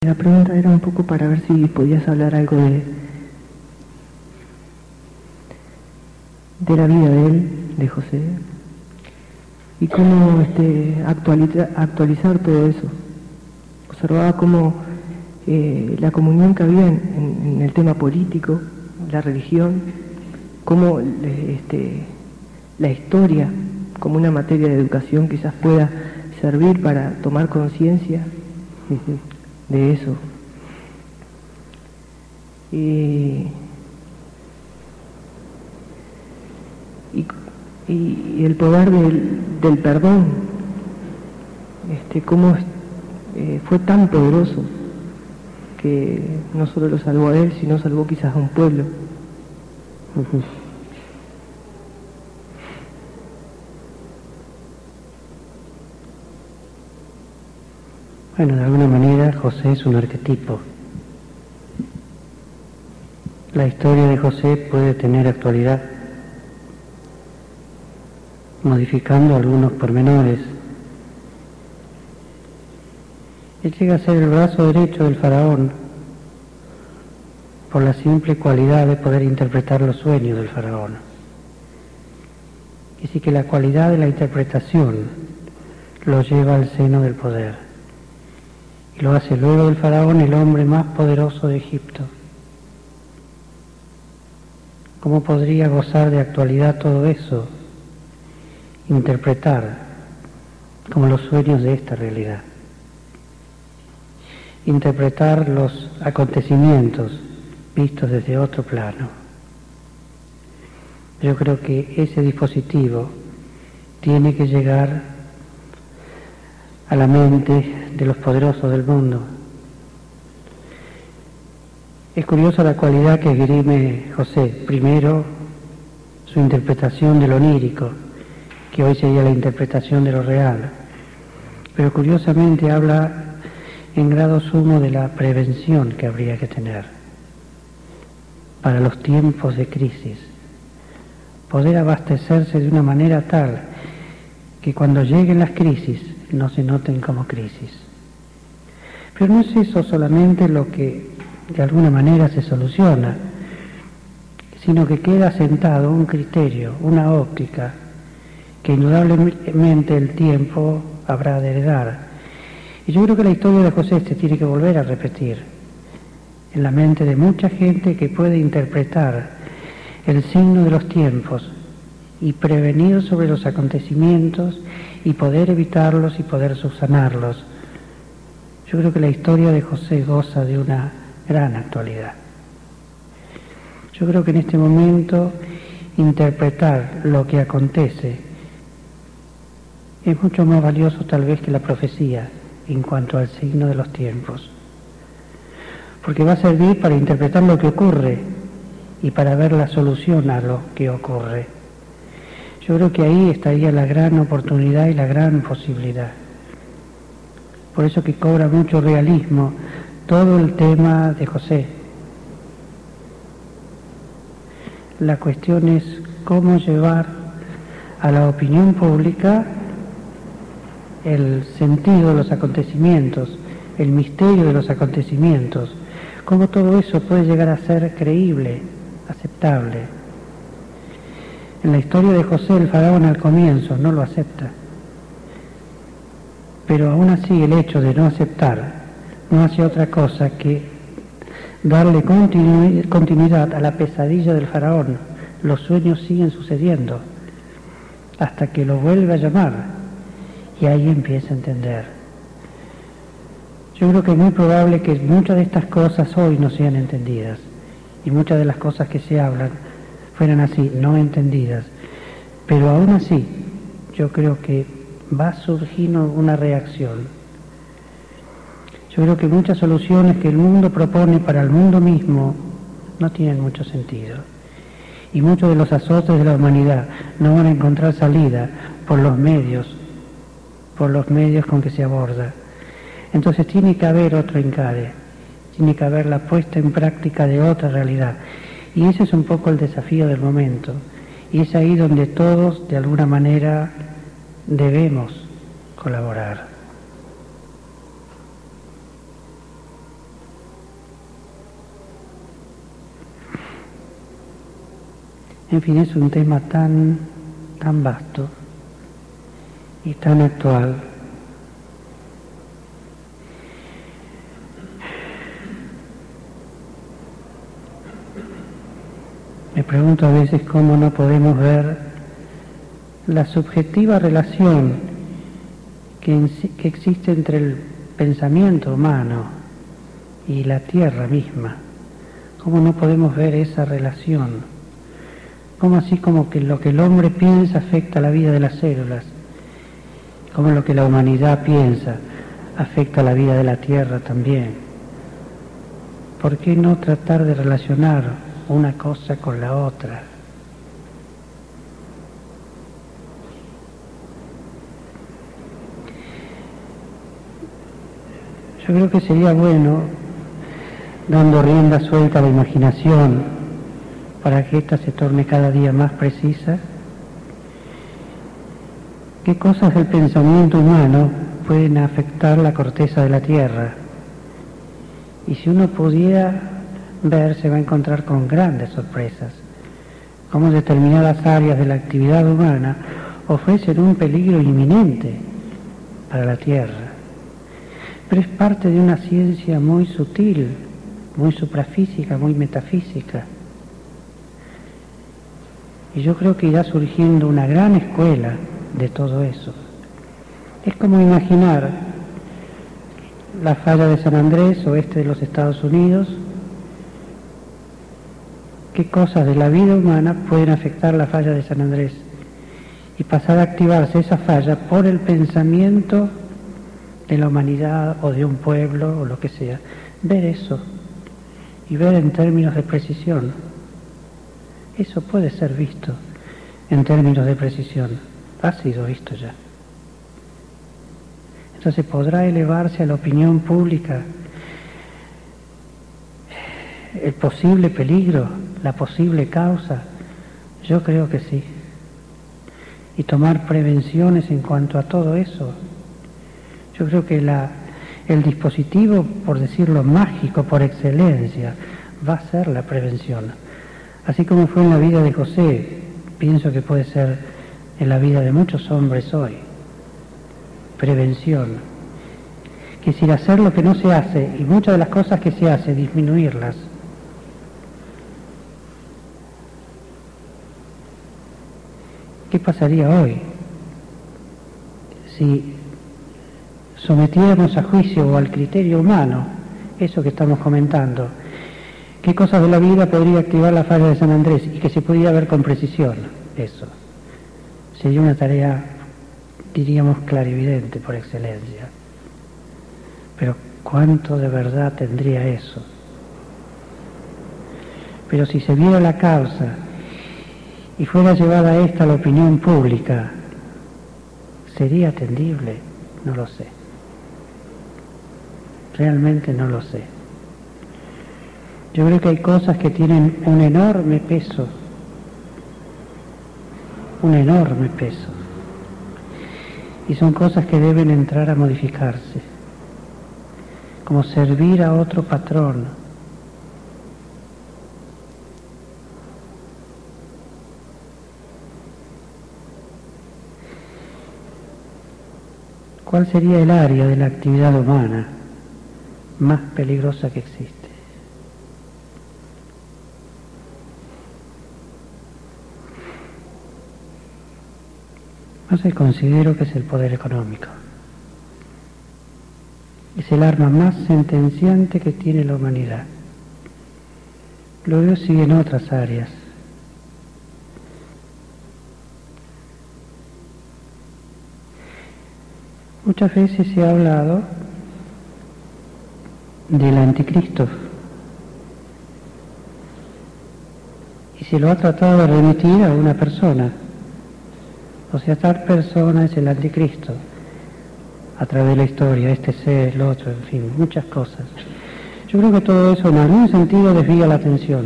La pregunta era un poco para ver si podías hablar algo de la vida de él, de José, y cómo actualizar todo eso. Observaba cómo la comunión que había en el tema político, la religión, cómo la historia como una materia de educación quizás pueda servir para tomar conciencia de eso. Y el poder del perdón, cómo fue tan poderoso que no solo lo salvó a él, sino salvó quizás a un pueblo. Bueno, de alguna manera José es un arquetipo. La historia de José puede tener actualidad, modificando algunos pormenores. Él llega a ser el brazo derecho del faraón por la simple cualidad de poder interpretar los sueños del faraón. Y sí que la cualidad de la interpretación lo lleva al seno del poder. Y lo hace luego del faraón el hombre más poderoso de Egipto. ¿Cómo podría gozar de actualidad todo eso? Interpretar como los sueños de esta realidad. Interpretar los acontecimientos vistos desde otro plano. Yo creo que ese dispositivo tiene que llegar a la mente de los poderosos del mundo. Es curiosa la cualidad que esgrime José. Primero, su interpretación de lo onírico, que hoy sería la interpretación de lo real. Pero curiosamente habla en grado sumo de la prevención que habría que tener para los tiempos de crisis. Poder abastecerse de una manera tal que cuando lleguen las crisis no se noten como crisis. Pero no es eso solamente lo que de alguna manera se soluciona, sino que queda sentado un criterio, una óptica, que indudablemente el tiempo habrá de heredar. Y yo creo que la historia de José se tiene que volver a repetir en la mente de mucha gente que puede interpretar el signo de los tiempos y prevenir sobre los acontecimientos y poder evitarlos y poder subsanarlos. Yo creo que la historia de José goza de una gran actualidad. Yo creo que en este momento interpretar lo que acontece es mucho más valioso tal vez que la profecía en cuanto al signo de los tiempos, porque va a servir para interpretar lo que ocurre y para ver la solución a lo que ocurre. Yo creo que ahí estaría la gran oportunidad y la gran posibilidad. Por eso que cobra mucho realismo todo el tema de José. La cuestión es cómo llevar a la opinión pública el sentido de los acontecimientos, el misterio de los acontecimientos, cómo todo eso puede llegar a ser creíble, aceptable. En la historia de José, el faraón al comienzo no lo acepta, pero aún así el hecho de no aceptar no hace otra cosa que darle continuidad a la pesadilla del faraón. Los sueños siguen sucediendo hasta que lo vuelve a llamar y ahí empieza a entender. Yo creo que es muy probable que muchas de estas cosas hoy no sean entendidas y muchas de las cosas que se hablan fueran así, no entendidas, pero aún así yo creo que va a surgir una reacción. Yo creo que muchas soluciones que el mundo propone para el mundo mismo no tienen mucho sentido. Y muchos de los azotes de la humanidad no van a encontrar salida por los medios con que se aborda. Entonces tiene que haber otro encare, tiene que haber la puesta en práctica de otra realidad. Y ese es un poco el desafío del momento. Y es ahí donde todos, de alguna manera, debemos colaborar. En fin, es un tema tan vasto y tan actual. Me pregunto a veces cómo no podemos ver la subjetiva relación que existe entre el pensamiento humano y la tierra misma. ¿Cómo no podemos ver esa relación? Cómo así como que lo que el hombre piensa afecta la vida de las células, cómo lo que la humanidad piensa afecta la vida de la tierra también. ¿Por qué no tratar de relacionar una cosa con la otra? Yo creo que sería bueno, dando rienda suelta a la imaginación, para que ésta se torne cada día más precisa, qué cosas del pensamiento humano pueden afectar la corteza de la Tierra. Y si uno pudiera ver, se va a encontrar con grandes sorpresas, cómo determinadas áreas de la actividad humana ofrecen un peligro inminente para la Tierra. Pero es parte de una ciencia muy sutil, muy suprafísica, muy metafísica. Y yo creo que irá surgiendo una gran escuela de todo eso. Es como imaginar la falla de San Andrés, oeste de los Estados Unidos, qué cosas de la vida humana pueden afectar la falla de San Andrés y pasar a activarse esa falla por el pensamiento de la humanidad o de un pueblo o lo que sea. Ver eso y ver en términos de precisión. Eso puede ser visto en términos de precisión. Ha sido visto ya. Entonces, ¿podrá elevarse a la opinión pública el posible peligro, la posible causa? Yo creo que sí. Y tomar prevenciones en cuanto a todo eso. Yo creo que el dispositivo, por decirlo mágico por excelencia, va a ser la prevención. Así como fue en la vida de José, pienso que puede ser en la vida de muchos hombres hoy. Prevención. Que si hacer lo que no se hace, y muchas de las cosas que se hace, disminuirlas. ¿Qué pasaría hoy si sometiéramos a juicio o al criterio humano eso que estamos comentando? ¿Qué cosas de la vida podría activar la falla de San Andrés y que se pudiera ver con precisión? Eso sería una tarea, diríamos, clarividente por excelencia. Pero ¿cuánto de verdad tendría eso? Pero si se viera la causa y fuera llevada esta a la opinión pública, ¿sería atendible? No lo sé. Realmente no lo sé. Yo creo que hay cosas que tienen un enorme peso, y son cosas que deben entrar a modificarse, como servir a otro patrón. ¿Cuál sería el área de la actividad humana más peligrosa que existe? No sé, considero que es el poder económico. Es el arma más sentenciante que tiene la humanidad. Luego siguen otras áreas. Muchas veces se ha hablado del anticristo y se lo ha tratado de remitir a una persona. O sea, tal persona es el anticristo a través de la historia, este ser, el otro, en fin, muchas cosas. Yo creo que todo eso en algún sentido desvía la atención.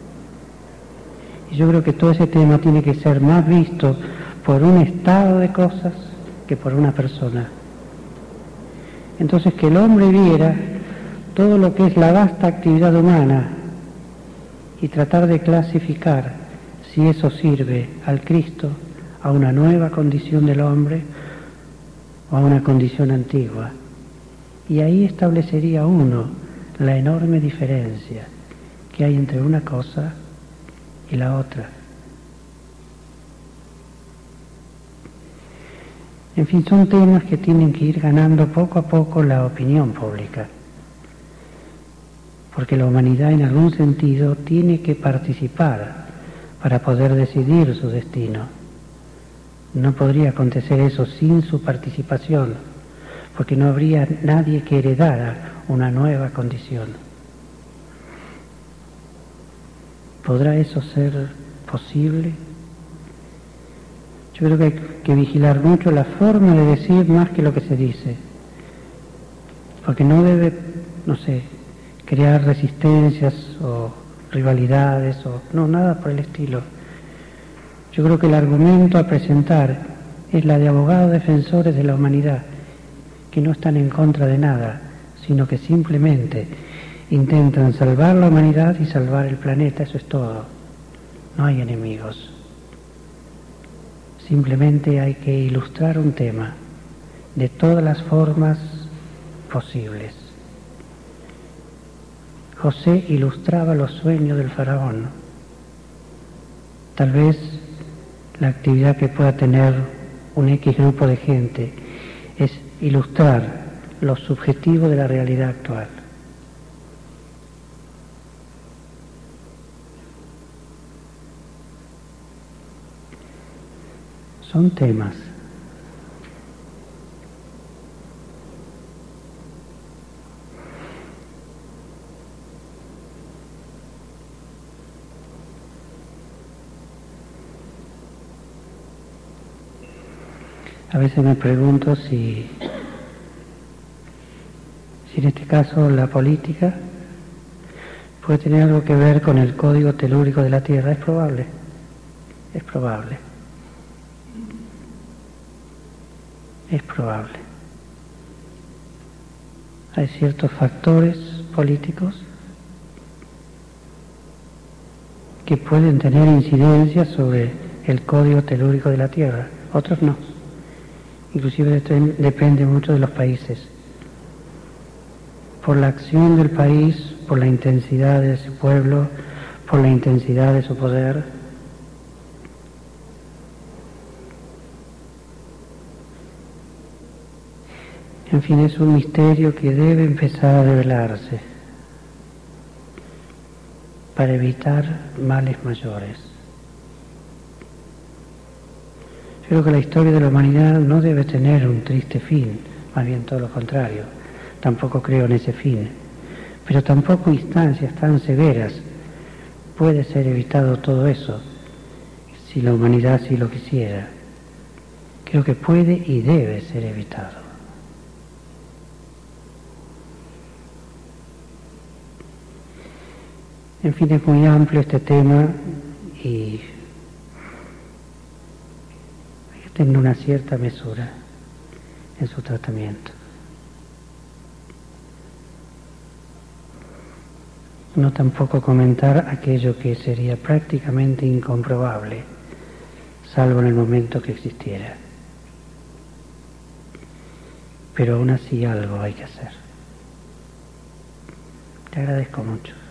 Y yo creo que todo ese tema tiene que ser más visto por un estado de cosas que por una persona. Entonces, que el hombre viera todo lo que es la vasta actividad humana y tratar de clasificar si si eso sirve al Cristo, a una nueva condición del hombre o a una condición antigua. Y ahí establecería uno la enorme diferencia que hay entre una cosa y la otra. En fin, son temas que tienen que ir ganando poco a poco la opinión pública, porque la humanidad en algún sentido tiene que participar para poder decidir su destino. No podría acontecer eso sin su participación, porque no habría nadie que heredara una nueva condición. ¿Podrá eso ser posible? Yo creo que hay que vigilar mucho la forma de decir más que lo que se dice, porque no debe, crear resistencias o rivalidades o nada por el estilo. Yo creo que el argumento a presentar es la de abogados defensores de la humanidad, que no están en contra de nada, sino que simplemente intentan salvar la humanidad y salvar el planeta, eso es todo. No hay enemigos. Simplemente hay que ilustrar un tema de todas las formas posibles. José ilustraba los sueños del faraón. Tal vez la actividad que pueda tener un X grupo de gente es ilustrar lo subjetivo de la realidad actual. Son temas. A veces me pregunto si en este caso la política puede tener algo que ver con el código telúrico de la Tierra. Es probable. Es probable. Es probable. Hay ciertos factores políticos que pueden tener incidencia sobre el código telúrico de la Tierra, otros no. Inclusive depende mucho de los países. Por la acción del país, por la intensidad de ese pueblo, por la intensidad de su poder. En fin, es un misterio que debe empezar a revelarse para evitar males mayores. Yo creo que la historia de la humanidad no debe tener un triste fin, más bien todo lo contrario. Tampoco creo en ese fin, pero tampoco instancias tan severas. Puede ser evitado todo eso, si la humanidad sí lo quisiera. Creo que puede y debe ser evitado. En fin, es muy amplio este tema y hay que tener una cierta mesura en su tratamiento. No tampoco comentar aquello que sería prácticamente incomprobable, salvo en el momento que existiera. Pero aún así algo hay que hacer. Te agradezco mucho.